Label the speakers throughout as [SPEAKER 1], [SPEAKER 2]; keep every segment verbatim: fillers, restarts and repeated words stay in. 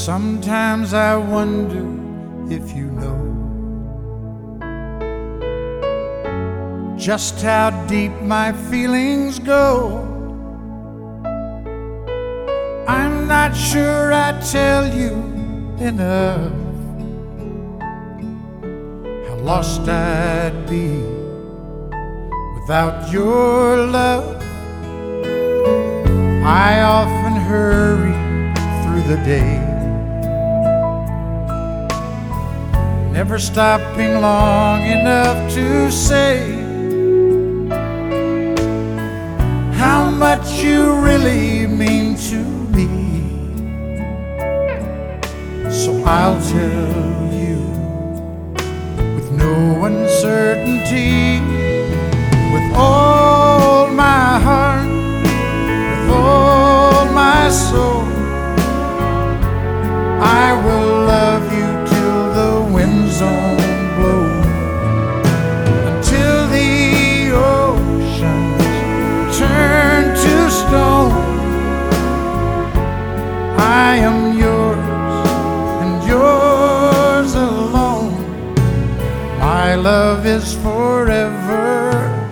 [SPEAKER 1] Sometimes I wonder if you know just how deep my feelings go. I'm not sure I tell you enough how lost I'd be without your love. I often hurry through the day, never stopping long enough to say how much you really mean to me. So I'll tell you with no uncertainty, with all my heart, with all my soul, I will love you till the winds don't blow, until the oceans turn to stone. I am yours and yours alone. My love is forever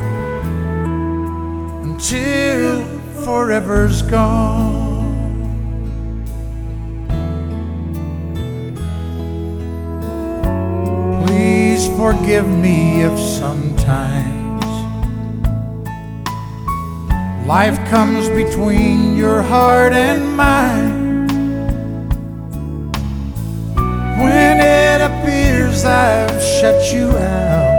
[SPEAKER 1] until forever's gone. Please forgive me if sometimes life comes between your heart and mine, when it appears I've shut you out.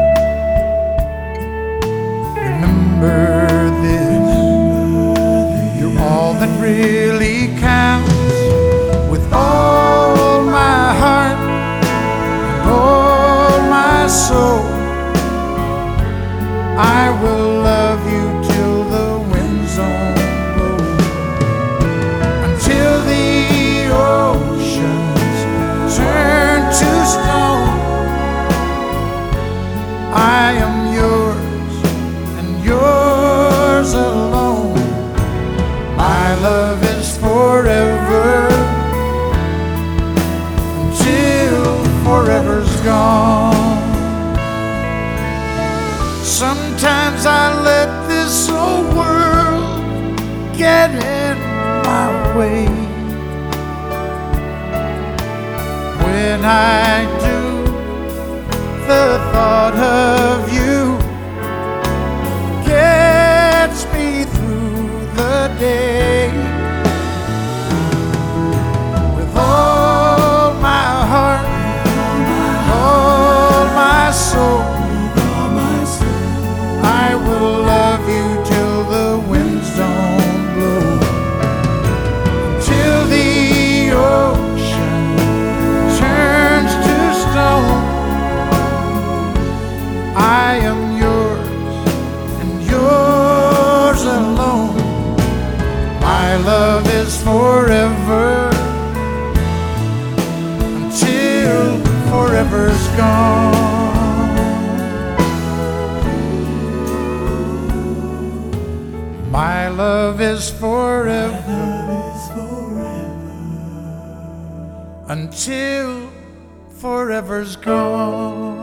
[SPEAKER 1] Remember this, you're all that really counts. With all my heart and all my soul, I will love you till the winds don't blow, until the oceans turn to stone. I am yours and yours alone. My love is forever until forever's gone. Sometimes I let this old world get in my way. When I do, the thought of you gets me through the day. With all my heart, all my soul, I will love you till the winds don't blow, till the ocean turns to stone. I am yours and yours alone. My love is forever until forever's gone. My love is forever until forever's gone.